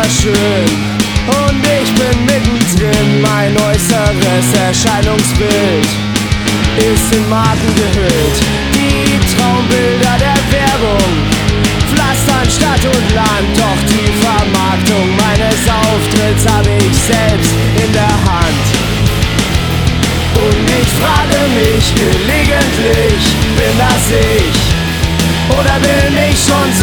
wunderschön und ich bin mittendrin. Mein äußeres Erscheinungsbild ist in Marken gehüllt. Die Traumbilder der Werbung pflastern Stadt und Land, doch die Vermarktung meines Auftritts habe ich selbst in der Hand. Und ich frage mich gelegentlich, bin das ich oder bin ich schon so